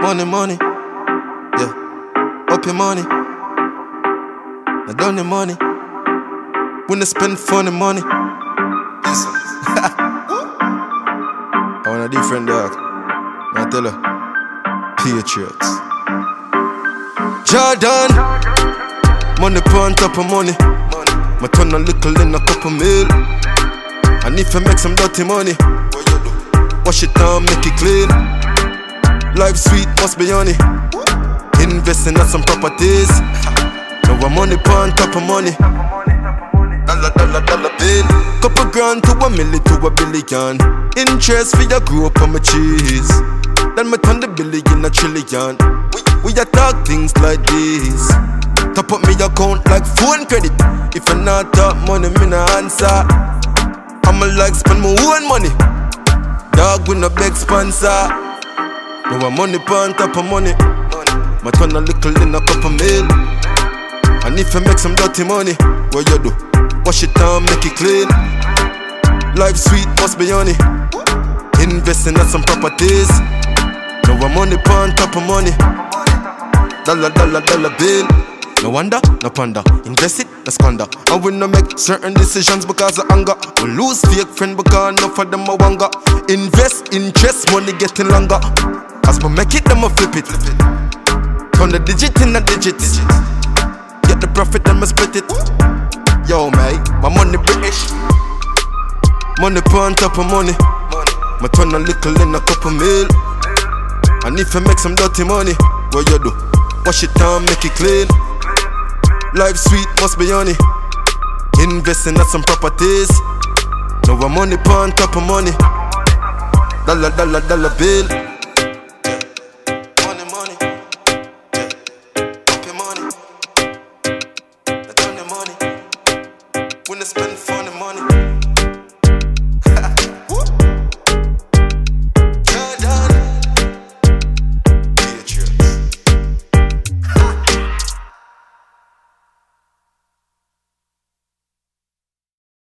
Money, money, yeah. Up your money. I don't need money. When I spend funny money. Listen. I want a different dog. I tell her, Patriots. Jordan, money on top of money. My turn a little in a couple mil. And if I make some dirty money, wash it down, make it clean. Life sweet, must be honey. Investing in some properties. Now I'm money on top of money. Dollar bill. Couple grand to $1 million to $1 billion. Interest for your grow up on my cheese. Then me turn the billion a trillion. We a talk things like this. Top up me account like phone credit. If I not talk money, me no answer. I'ma like spend my own money. Dog with no big sponsor. Now I'm money on top of money. My turn a little in a couple mil. And if I make some dirty money, what you do? Wash it down, make it clean. Life sweet, must be honey. Investing in some properties. Now I'm money on top of money. Dollar bill. No wonder, no ponder. Invest it, no squander. And we no make certain decisions because of anger. We lose fake friend because enough of them a wanga. Invest, interest, money getting longer. As we make it, them a flip it. Turn the digit in a digit. Get the profit, them a split it. Yo, mate, my money British. Money on top of money. My turn a little in a couple mil. And if I make some dirty money, what you do? Wash it down, make it clean. Life sweet, must be honey. Investing in some properties. Now I'm money on top of money. Dollar bill.